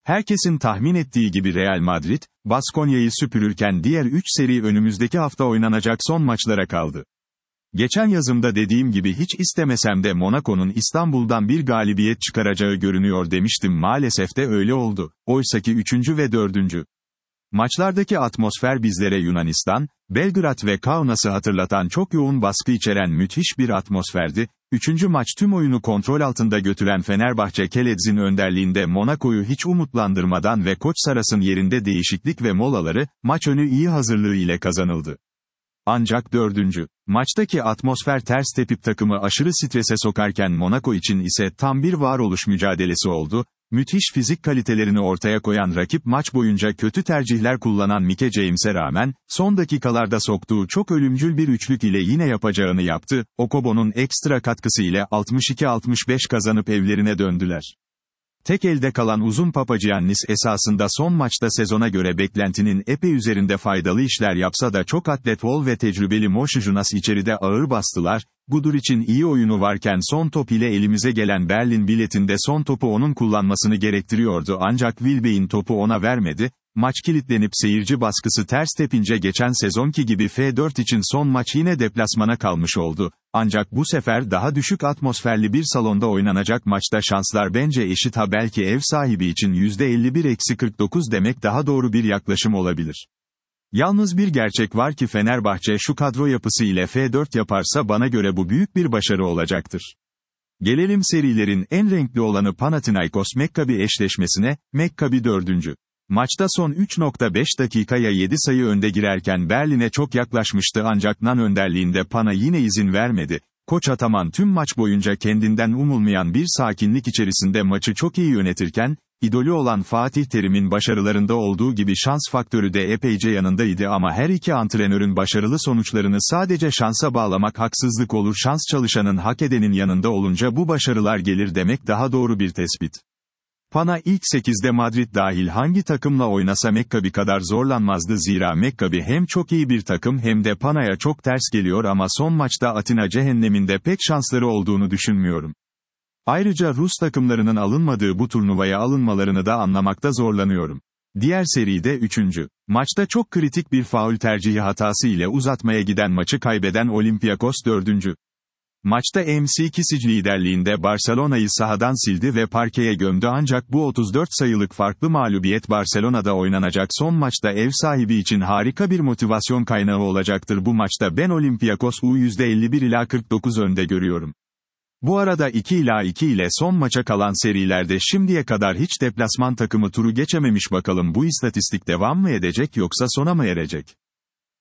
Herkesin tahmin ettiği gibi Real Madrid, Baskonya'yı süpürürken diğer 3 seri önümüzdeki hafta oynanacak son maçlara kaldı. Geçen yazımda dediğim gibi hiç istemesem de Monaco'nun İstanbul'dan bir galibiyet çıkaracağı görünüyor demiştim, maalesef de öyle oldu. Oysaki 3. ve 4. maçlardaki atmosfer bizlere Yunanistan, Belgrad ve Kaunas'ı hatırlatan çok yoğun baskı içeren müthiş bir atmosferdi. 3. maç tüm oyunu kontrol altında götüren Fenerbahçe Keledz'in önderliğinde Monaco'yu hiç umutlandırmadan ve Koç Saras'ın yerinde değişiklik ve molaları, maç önü iyi hazırlığı ile kazanıldı. Ancak 4. maçtaki atmosfer ters tepip takımı aşırı strese sokarken Monaco için ise tam bir varoluş mücadelesi oldu. Müthiş fizik kalitelerini ortaya koyan rakip maç boyunca kötü tercihler kullanan Mike James'e rağmen, son dakikalarda soktuğu çok ölümcül bir üçlük ile yine yapacağını yaptı. Okobo'nun ekstra katkısı ile 62-65 kazanıp evlerine döndüler. Tek elde kalan uzun Papagiannis esasında son maçta sezona göre beklentinin epey üzerinde faydalı işler yapsa da çok atlet Vol ve tecrübeli Moshe içeride ağır bastılar. Guduric'in iyi oyunu varken son top ile elimize gelen Berlin biletinde son topu onun kullanmasını gerektiriyordu ancak Wilbeck'in topu ona vermedi. Maç kilitlenip seyirci baskısı ters tepince geçen sezonki gibi F4 için son maç yine deplasmana kalmış oldu. Ancak bu sefer daha düşük atmosferli bir salonda oynanacak maçta şanslar bence eşit, ha belki ev sahibi için %51-49 demek daha doğru bir yaklaşım olabilir. Yalnız bir gerçek var ki Fenerbahçe şu kadro yapısı ile F4 yaparsa bana göre bu büyük bir başarı olacaktır. Gelelim serilerin en renkli olanı Panathinaikos-Mekkabi eşleşmesine. Mekkabi 4. maçta son 3.5 dakikaya 7 sayı önde girerken Berlin'e çok yaklaşmıştı ancak Nan önderliğinde Pana yine izin vermedi. Koç Ataman tüm maç boyunca kendinden umulmayan bir sakinlik içerisinde maçı çok iyi yönetirken, idolü olan Fatih Terim'in başarılarında olduğu gibi şans faktörü de epeyce yanındaydı ama her iki antrenörün başarılı sonuçlarını sadece şansa bağlamak haksızlık olur. Şans çalışanın hak edenin yanında olunca bu başarılar gelir demek daha doğru bir tespit. Pana ilk 8'de Madrid dahil hangi takımla oynasa Mekkabi kadar zorlanmazdı, zira Mekkabi hem çok iyi bir takım hem de Pana'ya çok ters geliyor ama son maçta Atina cehenneminde pek şansları olduğunu düşünmüyorum. Ayrıca Rus takımlarının alınmadığı bu turnuvaya alınmalarını da anlamakta zorlanıyorum. Diğer seride 3. maçta çok kritik bir faul tercihi hatası ile uzatmaya giden maçı kaybeden Olympiakos 4. maçta MC Kisic liderliğinde Barcelona'yı sahadan sildi ve parkeye gömdü ancak bu 34 sayılık farklı mağlubiyet Barcelona'da oynanacak son maçta ev sahibi için harika bir motivasyon kaynağı olacaktır. Bu maçta ben Olympiakos'u %51-49 önde görüyorum. Bu arada 2-2 ile son maça kalan serilerde şimdiye kadar hiç deplasman takımı turu geçememiş, bakalım bu istatistik devam mı edecek yoksa sona mı erecek?